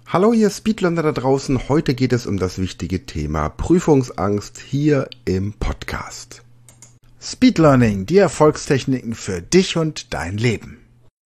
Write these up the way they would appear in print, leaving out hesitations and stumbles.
Hallo ihr Speedlearner da draußen, heute geht es um das wichtige Thema Prüfungsangst hier im Podcast. Speedlearning, die Erfolgstechniken für dich und dein Leben.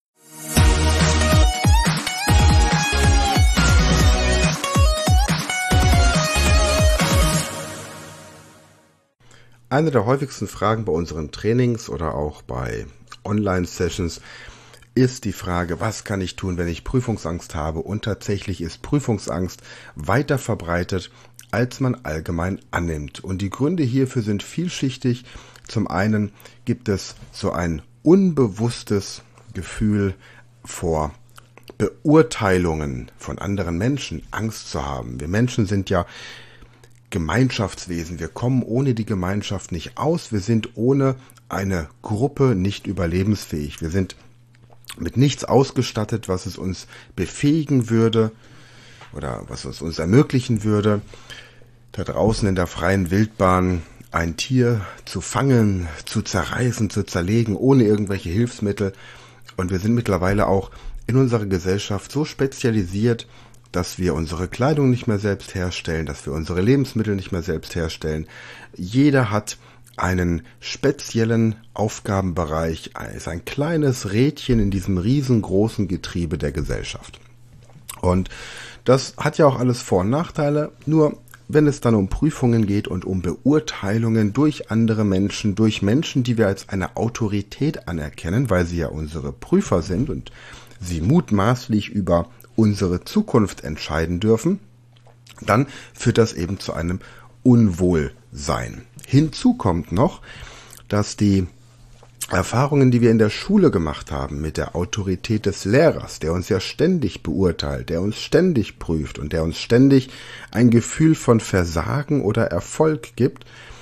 Eine der häufigsten Fragen bei unseren Trainings oder auch bei Online-Sessions ist die Frage, was kann ich tun, wenn ich Prüfungsangst habe? Und tatsächlich ist Prüfungsangst weiter verbreitet, als man allgemein annimmt. Und die Gründe hierfür sind vielschichtig. Zum einen gibt es so ein unbewusstes Gefühl vor Beurteilungen von anderen Menschen, Angst zu haben. Wir Menschen sind ja Gemeinschaftswesen. Wir kommen ohne die Gemeinschaft nicht aus. Wir sind ohne eine Gruppe nicht überlebensfähig. Wir sind mit nichts ausgestattet, was es uns befähigen würde oder was es uns ermöglichen würde, da draußen in der freien Wildbahn ein Tier zu fangen, zu zerreißen, zu zerlegen, ohne irgendwelche Hilfsmittel. Und wir sind mittlerweile auch in unserer Gesellschaft so spezialisiert, dass wir unsere Kleidung nicht mehr selbst herstellen, dass wir unsere Lebensmittel nicht mehr selbst herstellen. Jeder hat einen speziellen Aufgabenbereich, ist ein kleines Rädchen in diesem riesengroßen Getriebe der Gesellschaft. Und das hat ja auch alles Vor- und Nachteile, nur wenn es dann um Prüfungen geht und um Beurteilungen durch andere Menschen, durch Menschen, die wir als eine Autorität anerkennen, weil sie ja unsere Prüfer sind und sie mutmaßlich über unsere Zukunft entscheiden dürfen, dann führt das eben zu einem Unwohlsein. Hinzu kommt noch, dass die Erfahrungen, die wir in der Schule gemacht haben mit der Autorität des Lehrers, der uns ja ständig beurteilt, der uns ständig prüft und der uns ständig ein Gefühl von Versagen oder Erfolg gibt,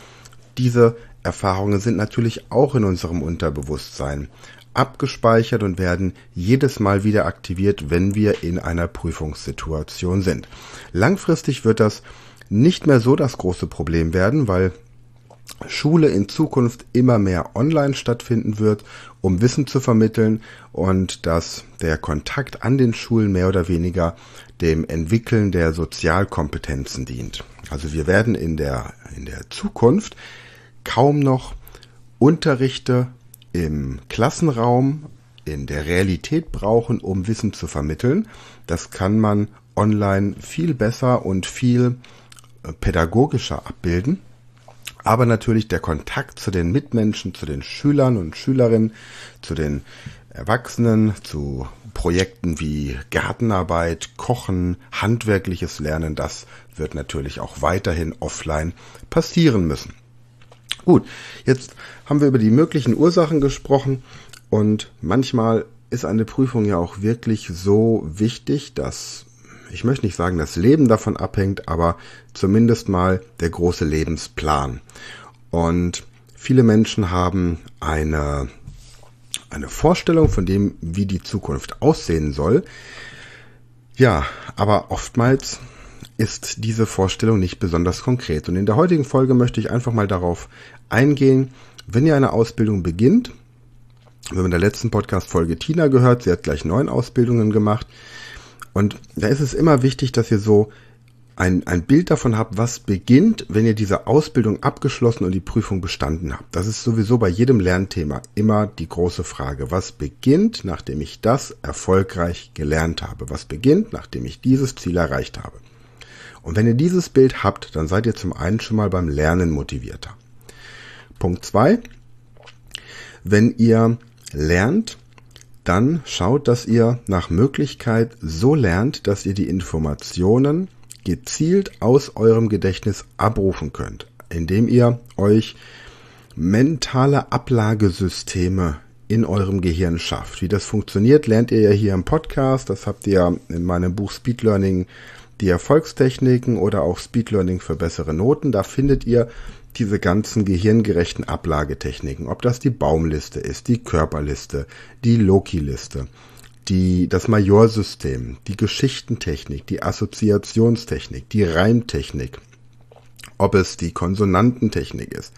diese Erfahrungen sind natürlich auch in unserem Unterbewusstsein abgespeichert und werden jedes Mal wieder aktiviert, wenn wir in einer Prüfungssituation sind. Langfristig wird das nicht mehr so das große Problem werden, weil Schule in Zukunft immer mehr online stattfinden wird, um Wissen zu vermitteln und dass der Kontakt an den Schulen mehr oder weniger dem Entwickeln der Sozialkompetenzen dient. Also wir werden in der Zukunft kaum noch Unterrichte im Klassenraum in der Realität brauchen, um Wissen zu vermitteln. Das kann man online viel besser und viel pädagogischer abbilden. Aber natürlich der Kontakt zu den Mitmenschen, zu den Schülern und Schülerinnen, zu den Erwachsenen, zu Projekten wie Gartenarbeit, Kochen, handwerkliches Lernen, das wird natürlich auch weiterhin offline passieren müssen. Gut, jetzt haben wir über die möglichen Ursachen gesprochen und manchmal ist eine Prüfung ja auch wirklich so wichtig, dass, ich möchte nicht sagen, das Leben davon abhängt, aber zumindest mal der große Lebensplan. Und viele Menschen haben eine Vorstellung von dem, wie die Zukunft aussehen soll. Ja, aber oftmals ist diese Vorstellung nicht besonders konkret. Und in der heutigen Folge möchte ich einfach mal darauf eingehen, wenn ihr eine Ausbildung beginnt. Wir haben in der letzten Podcast-Folge Tina gehört, sie hat gleich 9 Ausbildungen gemacht. Und da ist es immer wichtig, dass ihr so ein Bild davon habt, was beginnt, wenn ihr diese Ausbildung abgeschlossen und die Prüfung bestanden habt. Das ist sowieso bei jedem Lernthema immer die große Frage. Was beginnt, nachdem ich das erfolgreich gelernt habe? Was beginnt, nachdem ich dieses Ziel erreicht habe? Und wenn ihr dieses Bild habt, dann seid ihr zum einen schon mal beim Lernen motivierter. Punkt 2. Wenn ihr lernt, dann schaut, dass ihr nach Möglichkeit so lernt, dass ihr die Informationen gezielt aus eurem Gedächtnis abrufen könnt, indem ihr euch mentale Ablagesysteme in eurem Gehirn schafft. Wie das funktioniert, lernt ihr ja hier im Podcast. Das habt ihr in meinem Buch Speed Learning, die Erfolgstechniken oder auch Speed Learning für bessere Noten. Da findet ihr diese ganzen gehirngerechten Ablagetechniken, ob das die Baumliste ist, die Körperliste, die Loki-Liste, das Majorsystem, die Geschichtentechnik, die Assoziationstechnik, die Reimtechnik, ob es die Konsonantentechnik ist,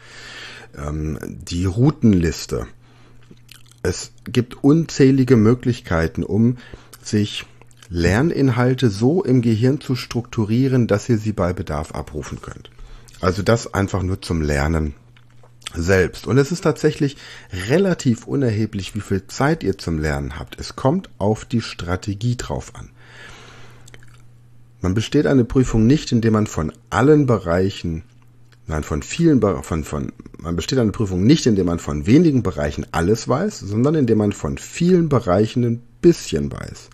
die Routenliste. Es gibt unzählige Möglichkeiten, um sich Lerninhalte so im Gehirn zu strukturieren, dass ihr sie bei Bedarf abrufen könnt. Also das einfach nur zum Lernen selbst. Und es ist tatsächlich relativ unerheblich, wie viel Zeit ihr zum Lernen habt. Es kommt auf die Strategie drauf an. Man besteht eine Prüfung nicht, indem man von allen Bereichen, man besteht eine Prüfung nicht, indem man von wenigen Bereichen alles weiß, sondern indem man von vielen Bereichen ein bisschen weiß.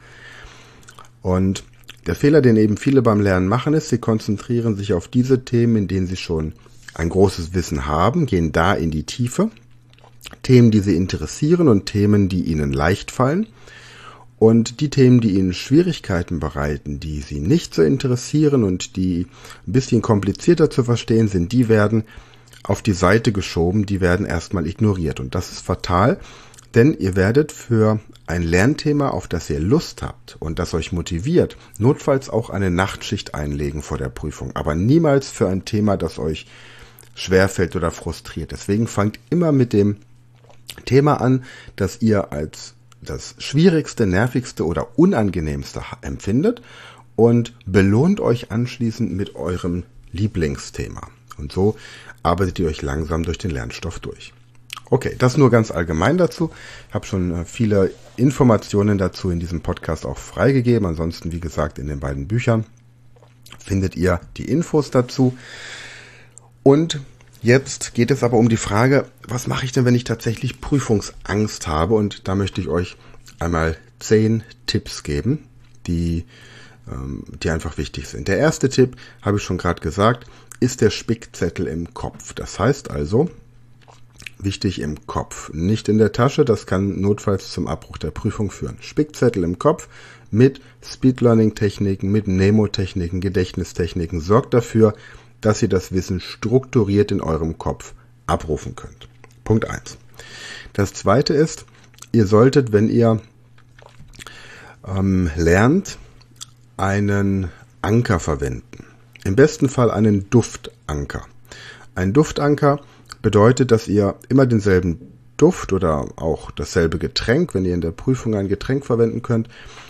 Und der Fehler, den eben viele beim Lernen machen, ist, sie konzentrieren sich auf diese Themen, in denen sie schon ein großes Wissen haben, gehen da in die Tiefe, Themen, die sie interessieren und Themen, die ihnen leicht fallen. Und die Themen, die ihnen Schwierigkeiten bereiten, die sie nicht so interessieren und die ein bisschen komplizierter zu verstehen sind, die werden auf die Seite geschoben, die werden erstmal ignoriert. Und das ist fatal, denn ihr werdet für ein Lernthema, auf das ihr Lust habt und das euch motiviert, notfalls auch eine Nachtschicht einlegen vor der Prüfung, aber niemals für ein Thema, das euch schwerfällt oder frustriert. Deswegen fangt immer mit dem Thema an, das ihr als das schwierigste, nervigste oder unangenehmste empfindet und belohnt euch anschließend mit eurem Lieblingsthema. Und so arbeitet ihr euch langsam durch den Lernstoff durch. Okay, das nur ganz allgemein dazu. Ich habe schon viele Informationen dazu in diesem Podcast auch freigegeben. Ansonsten, wie gesagt, in den beiden Büchern findet ihr die Infos dazu. Und jetzt geht es aber um die Frage, was mache ich denn, wenn ich tatsächlich Prüfungsangst habe? Und da möchte ich euch einmal 10 Tipps geben, die einfach wichtig sind. Der erste Tipp, habe ich schon gerade gesagt, ist der Spickzettel im Kopf. Das heißt also, wichtig im Kopf, nicht in der Tasche, das kann notfalls zum Abbruch der Prüfung führen. Spickzettel im Kopf mit Speed-Learning-Techniken, mit Mnemotechniken, Gedächtnistechniken, sorgt dafür, dass ihr das Wissen strukturiert in eurem Kopf abrufen könnt. Punkt 1. Das zweite ist, ihr solltet, wenn ihr lernt, einen Anker verwenden. Im besten Fall einen Duftanker. Ein Duftanker bedeutet, dass ihr immer denselben Duft oder auch dasselbe Getränk, wenn ihr in der Prüfung ein Getränk verwenden könnt,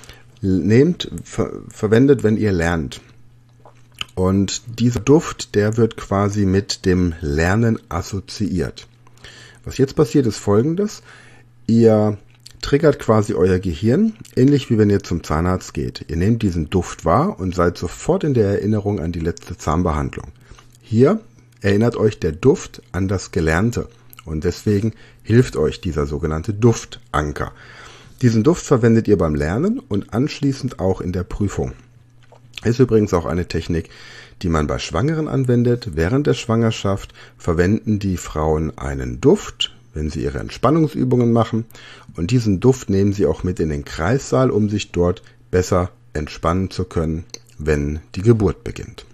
verwendet, wenn ihr lernt. Und dieser Duft, der wird quasi mit dem Lernen assoziiert. Was jetzt passiert, ist Folgendes. Ihr triggert quasi euer Gehirn, ähnlich wie wenn ihr zum Zahnarzt geht. Ihr nehmt diesen Duft wahr und seid sofort in der Erinnerung an die letzte Zahnbehandlung. Hier erinnert euch der Duft an das Gelernte und deswegen hilft euch dieser sogenannte Duftanker. Diesen Duft verwendet ihr beim Lernen und anschließend auch in der Prüfung. Ist übrigens auch eine Technik, die man bei Schwangeren anwendet. Während der Schwangerschaft verwenden die Frauen einen Duft, wenn sie ihre Entspannungsübungen machen. Und diesen Duft nehmen sie auch mit in den Kreissaal, um sich dort besser entspannen zu können, wenn die Geburt beginnt.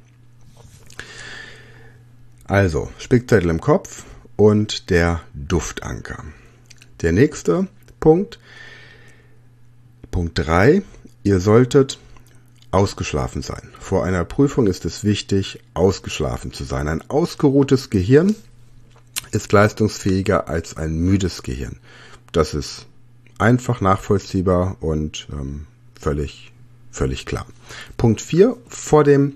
Also, Spickzettel im Kopf und der Duftanker. Der nächste Punkt, Punkt 3, ihr solltet ausgeschlafen sein. Vor einer Prüfung ist es wichtig, ausgeschlafen zu sein. Ein ausgeruhtes Gehirn ist leistungsfähiger als ein müdes Gehirn. Das ist einfach nachvollziehbar und völlig klar. Punkt 4, vor der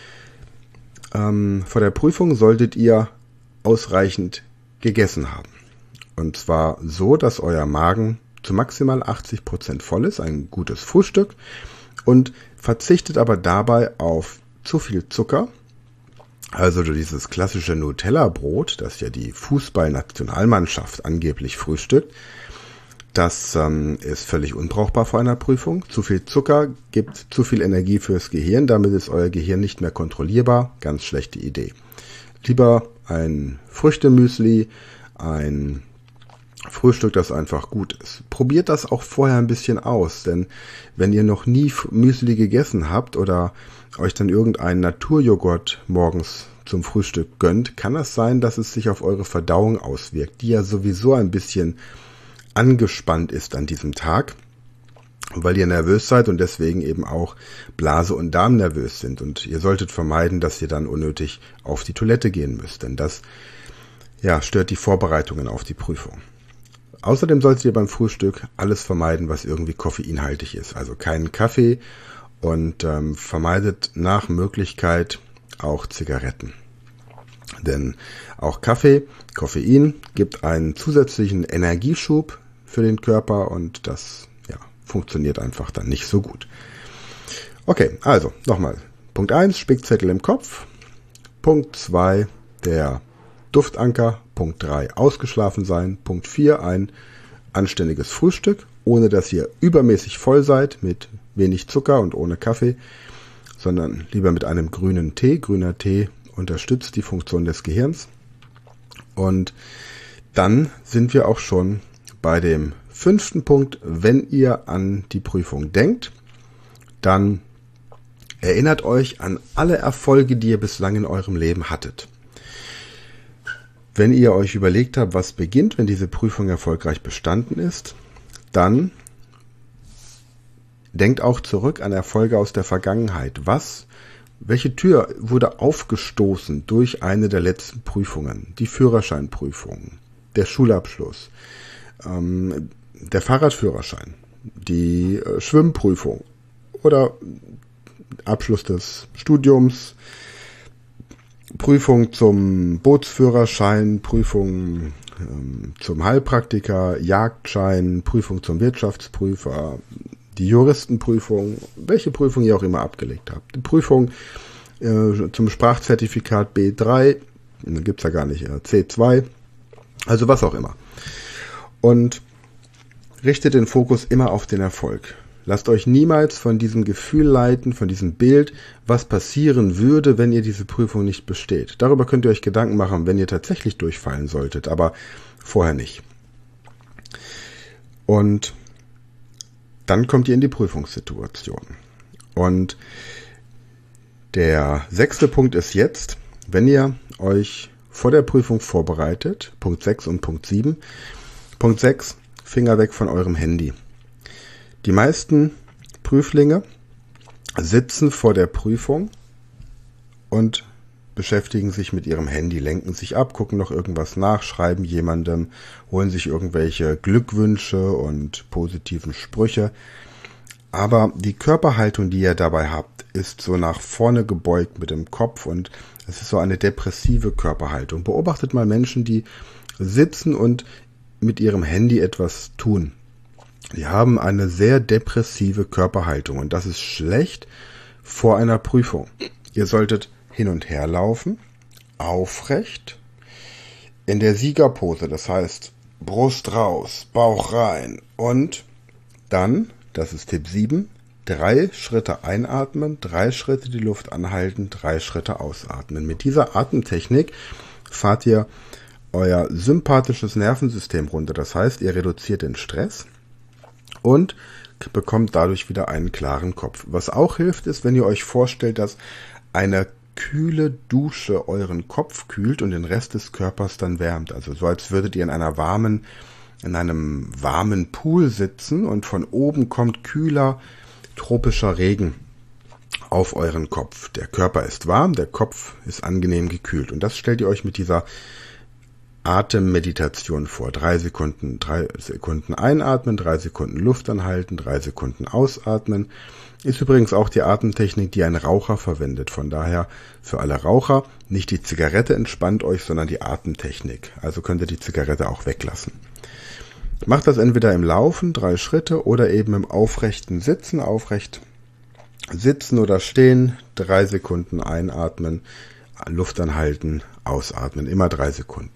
Prüfung solltet ihr ausreichend gegessen haben. Und zwar so, dass euer Magen zu maximal 80% voll ist, ein gutes Frühstück, und verzichtet aber dabei auf zu viel Zucker. Also dieses klassische Nutella-Brot, das ja die Fußballnationalmannschaft angeblich frühstückt, das ist völlig unbrauchbar vor einer Prüfung. Zu viel Zucker gibt zu viel Energie fürs Gehirn, damit ist euer Gehirn nicht mehr kontrollierbar. Ganz schlechte Idee. Lieber ein Früchtemüsli, ein Frühstück, das einfach gut ist. Probiert das auch vorher ein bisschen aus, denn wenn ihr noch nie Müsli gegessen habt oder euch dann irgendeinen Naturjoghurt morgens zum Frühstück gönnt, kann es sein, dass es sich auf eure Verdauung auswirkt, die ja sowieso ein bisschen angespannt ist an diesem Tag, weil ihr nervös seid und deswegen eben auch Blase und Darm nervös sind. Und ihr solltet vermeiden, dass ihr dann unnötig auf die Toilette gehen müsst, denn das stört die Vorbereitungen auf die Prüfung. außerdem solltet ihr beim Frühstück alles vermeiden, was irgendwie koffeinhaltig ist. Also keinen Kaffee und vermeidet nach Möglichkeit auch Zigaretten. Denn auch Kaffee, Koffein, gibt einen zusätzlichen Energieschub für den Körper und das funktioniert einfach dann nicht so gut. Okay, also nochmal. Punkt 1, Spickzettel im Kopf. Punkt 2, der Duftanker. Punkt 3, ausgeschlafen sein. Punkt 4, ein anständiges Frühstück, ohne dass ihr übermäßig voll seid, mit wenig Zucker und ohne Kaffee, sondern lieber mit einem grünen Tee. Grüner Tee unterstützt die Funktion des Gehirns. Und dann sind wir auch schon bei dem 5. Punkt. Wenn ihr an die Prüfung denkt, dann erinnert euch an alle Erfolge, die ihr bislang in eurem Leben hattet. Wenn ihr euch überlegt habt, was beginnt, wenn diese Prüfung erfolgreich bestanden ist, dann denkt auch zurück an Erfolge aus der Vergangenheit. Welche Tür wurde aufgestoßen durch eine der letzten Prüfungen? Die Führerscheinprüfung, der Schulabschluss, der Fahrradführerschein, die Schwimmprüfung oder Abschluss des Studiums, Prüfung zum Bootsführerschein, Prüfung zum Heilpraktiker, Jagdschein, Prüfung zum Wirtschaftsprüfer, die Juristenprüfung, welche Prüfung ihr auch immer abgelegt habt. Die Prüfung zum Sprachzertifikat B3, gibt's ja gar nicht, C2, also was auch immer. Und richtet den Fokus immer auf den Erfolg. Lasst euch niemals von diesem Gefühl leiten, von diesem Bild, was passieren würde, wenn ihr diese Prüfung nicht besteht. Darüber könnt ihr euch Gedanken machen, wenn ihr tatsächlich durchfallen solltet, aber vorher nicht. Und dann kommt ihr in die Prüfungssituation. Und der 6. Punkt ist jetzt, wenn ihr euch vor der Prüfung vorbereitet, Punkt 6 und Punkt 7. Punkt 6, Finger weg von eurem Handy. Die meisten Prüflinge sitzen vor der Prüfung und beschäftigen sich mit ihrem Handy, lenken sich ab, gucken noch irgendwas nach, schreiben jemandem, holen sich irgendwelche Glückwünsche und positiven Sprüche. Aber die Körperhaltung, die ihr dabei habt, ist so nach vorne gebeugt mit dem Kopf und es ist so eine depressive Körperhaltung. Beobachtet mal Menschen, die sitzen und mit ihrem Handy etwas tun. Die haben eine sehr depressive Körperhaltung und das ist schlecht vor einer Prüfung. Ihr solltet hin und her laufen, aufrecht, in der Siegerpose, das heißt Brust raus, Bauch rein und dann, das ist Tipp 7, 3 Schritte einatmen, 3 Schritte die Luft anhalten, 3 Schritte ausatmen. Mit dieser Atemtechnik fahrt ihr euer sympathisches Nervensystem runter, das heißt, ihr reduziert den Stress und bekommt dadurch wieder einen klaren Kopf. Was auch hilft, ist, wenn ihr euch vorstellt, dass eine kühle Dusche euren Kopf kühlt und den Rest des Körpers dann wärmt. Also so, als würdet ihr in einem warmen Pool sitzen und von oben kommt kühler tropischer Regen auf euren Kopf. Der Körper ist warm, der Kopf ist angenehm gekühlt. Und das stellt ihr euch mit dieser Atemmeditation vor. 3 Sekunden einatmen, 3 Sekunden Luft anhalten, 3 Sekunden ausatmen. Ist übrigens auch die Atemtechnik, die ein Raucher verwendet. Von daher für alle Raucher, nicht die Zigarette entspannt euch, sondern die Atemtechnik. Also könnt ihr die Zigarette auch weglassen. Macht das entweder im Laufen, 3 Schritte, oder eben im aufrechten Sitzen, aufrecht sitzen oder stehen, 3 Sekunden einatmen, Luft anhalten, ausatmen, immer 3 Sekunden.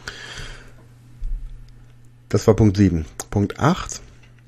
Das war Punkt 7. Punkt 8.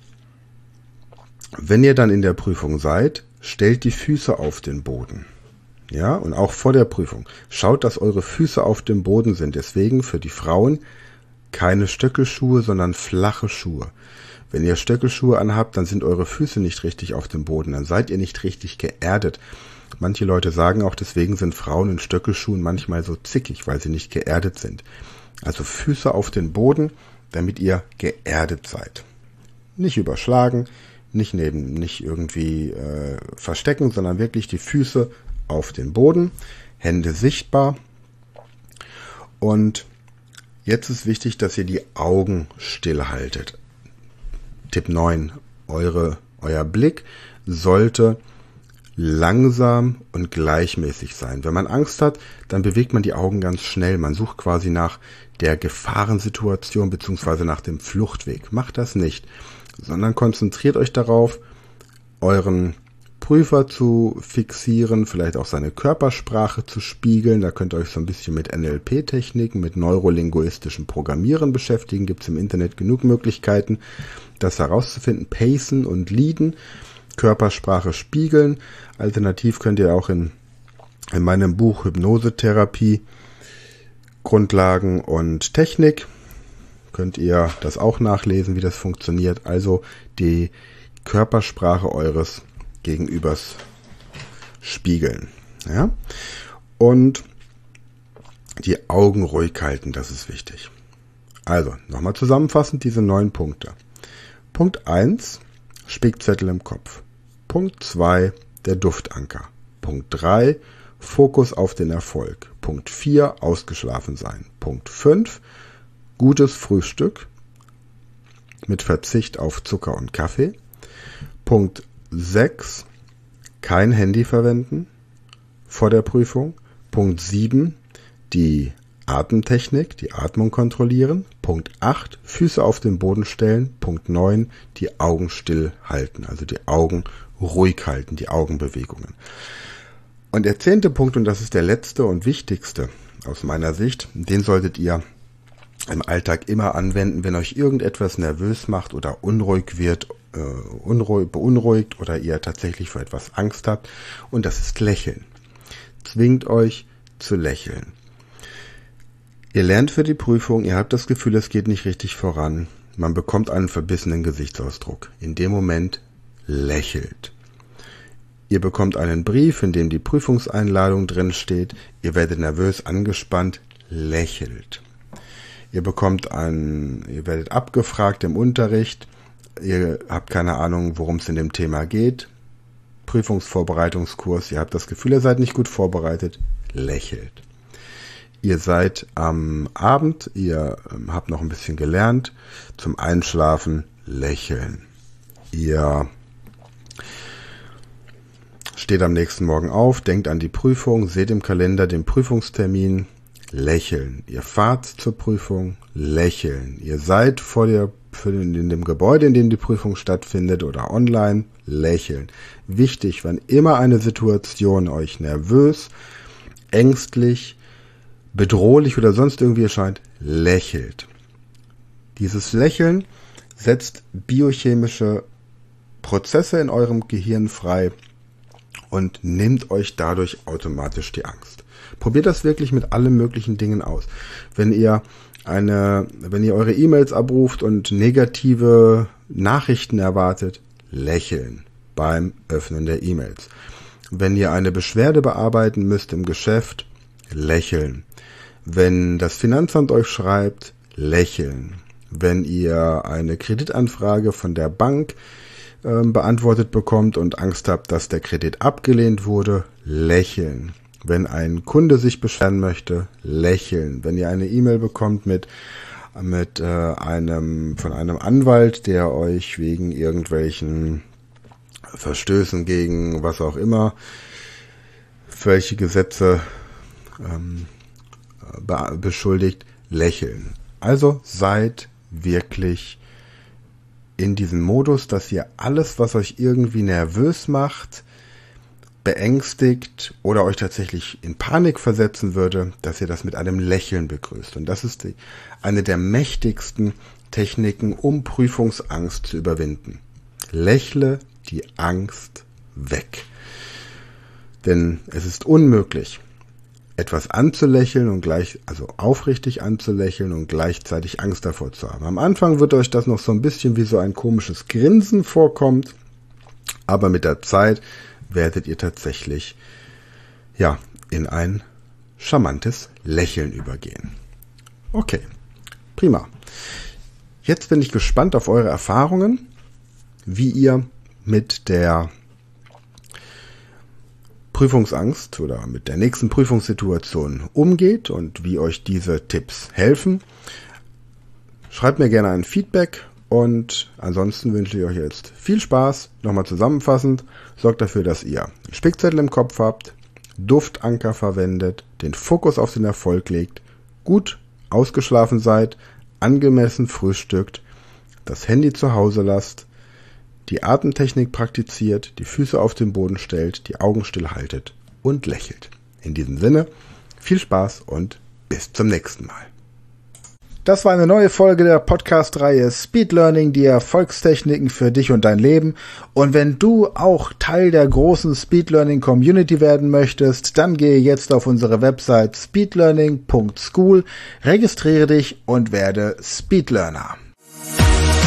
Wenn ihr dann in der Prüfung seid, stellt die Füße auf den Boden. Ja, und auch vor der Prüfung. Schaut, dass eure Füße auf dem Boden sind. Deswegen für die Frauen keine Stöckelschuhe, sondern flache Schuhe. Wenn ihr Stöckelschuhe anhabt, dann sind eure Füße nicht richtig auf dem Boden. Dann seid ihr nicht richtig geerdet. Manche Leute sagen auch, deswegen sind Frauen in Stöckelschuhen manchmal so zickig, weil sie nicht geerdet sind. Also Füße auf den Boden, damit ihr geerdet seid. Nicht überschlagen, nicht irgendwie verstecken, sondern wirklich die Füße auf den Boden, Hände sichtbar. Und Jetzt ist wichtig, dass ihr die Augen stillhaltet. Tipp 9. Euer Blick sollte langsam und gleichmäßig sein. Wenn man Angst hat, dann bewegt man die Augen ganz schnell. Man sucht quasi nach der Gefahrensituation bzw. nach dem Fluchtweg. Macht das nicht, sondern konzentriert euch darauf, euren Prüfer zu fixieren, vielleicht auch seine Körpersprache zu spiegeln. Da könnt ihr euch so ein bisschen mit NLP-Techniken, mit neurolinguistischem Programmieren beschäftigen. Gibt es im Internet genug Möglichkeiten, das herauszufinden. Pacen und leaden, Körpersprache spiegeln. Alternativ könnt ihr auch in meinem Buch Hypnosetherapie, Grundlagen und Technik, könnt ihr das auch nachlesen, wie das funktioniert. Also die Körpersprache eures Gegenübers spiegeln. Ja? Und die Augen ruhig halten, das ist wichtig. Also, nochmal zusammenfassend diese 9 Punkte. Punkt 1, Spickzettel im Kopf. Punkt 2, der Duftanker. Punkt 3, Fokus auf den Erfolg. Punkt 4, ausgeschlafen sein. Punkt 5, gutes Frühstück mit Verzicht auf Zucker und Kaffee. Punkt 6, kein Handy verwenden vor der Prüfung. Punkt 7, die Atemtechnik, die Atmung kontrollieren. Punkt 8, Füße auf den Boden stellen. Punkt 9, die Augen still halten, also die Augen ruhig halten, die Augenbewegungen. Und der 10. Punkt, und das ist der letzte und wichtigste aus meiner Sicht, den solltet ihr im Alltag immer anwenden, wenn euch irgendetwas nervös macht oder unruhig wird, beunruhigt oder ihr tatsächlich vor etwas Angst habt, und das ist Lächeln. Zwingt euch zu lächeln. Ihr lernt für die Prüfung, ihr habt das Gefühl, es geht nicht richtig voran, man bekommt einen verbissenen Gesichtsausdruck. In dem Moment lächelt. Ihr bekommt einen Brief, in dem die Prüfungseinladung drin steht, ihr werdet nervös angespannt, lächelt. Ihr werdet abgefragt im Unterricht, ihr habt keine Ahnung, worum es in dem Thema geht. Prüfungsvorbereitungskurs, ihr habt das Gefühl, ihr seid nicht gut vorbereitet, lächelt. Ihr seid am Abend, ihr habt noch ein bisschen gelernt, zum Einschlafen lächeln. Ihr steht am nächsten Morgen auf, denkt an die Prüfung, seht im Kalender den Prüfungstermin, lächeln. Ihr fahrt zur Prüfung, lächeln. Ihr seid in dem Gebäude, in dem die Prüfung stattfindet oder online, lächeln. Wichtig, wann immer eine Situation euch nervös, ängstlich, bedrohlich oder sonst irgendwie erscheint, lächelt. Dieses Lächeln setzt biochemische Prozesse in eurem Gehirn frei und nimmt euch dadurch automatisch die Angst. Probiert das wirklich mit allen möglichen Dingen aus. Wenn ihr eure E-Mails abruft und negative Nachrichten erwartet, lächeln beim Öffnen der E-Mails. Wenn ihr eine Beschwerde bearbeiten müsst im Geschäft, lächeln. Wenn das Finanzamt euch schreibt, lächeln. Wenn ihr eine Kreditanfrage von der Bank beantwortet bekommt und Angst habt, dass der Kredit abgelehnt wurde, lächeln. Wenn ein Kunde sich beschweren möchte, lächeln. Wenn ihr eine E-Mail bekommt von einem Anwalt, der euch wegen irgendwelchen Verstößen gegen was auch immer, welche Gesetze beschuldigt, lächeln. Also seid wirklich in diesem Modus, dass ihr alles, was euch irgendwie nervös macht, beängstigt oder euch tatsächlich in Panik versetzen würde, dass ihr das mit einem Lächeln begrüßt. Und das ist eine der mächtigsten Techniken, um Prüfungsangst zu überwinden. Lächle die Angst weg. Denn es ist unmöglich, etwas anzulächeln und aufrichtig anzulächeln und gleichzeitig Angst davor zu haben. Am Anfang wird euch das noch so ein bisschen wie so ein komisches Grinsen vorkommt, aber mit der Zeit werdet ihr tatsächlich in ein charmantes Lächeln übergehen. Okay, prima. Jetzt bin ich gespannt auf eure Erfahrungen, wie ihr mit der Prüfungsangst oder mit der nächsten Prüfungssituation umgeht und wie euch diese Tipps helfen. Schreibt mir gerne ein Feedback und ansonsten wünsche ich euch jetzt viel Spaß. Nochmal zusammenfassend, sorgt dafür, dass ihr Spickzettel im Kopf habt, Duftanker verwendet, den Fokus auf den Erfolg legt, gut ausgeschlafen seid, angemessen frühstückt, das Handy zu Hause lasst, die Atemtechnik praktiziert, die Füße auf den Boden stellt, die Augen still haltet und lächelt. In diesem Sinne, viel Spaß und bis zum nächsten Mal. Das war eine neue Folge der Podcast-Reihe Speed Learning, die Erfolgstechniken für dich und dein Leben. Und wenn du auch Teil der großen Speed Learning Community werden möchtest, dann gehe jetzt auf unsere Website speedlearning.school, registriere dich und werde Speed Learner.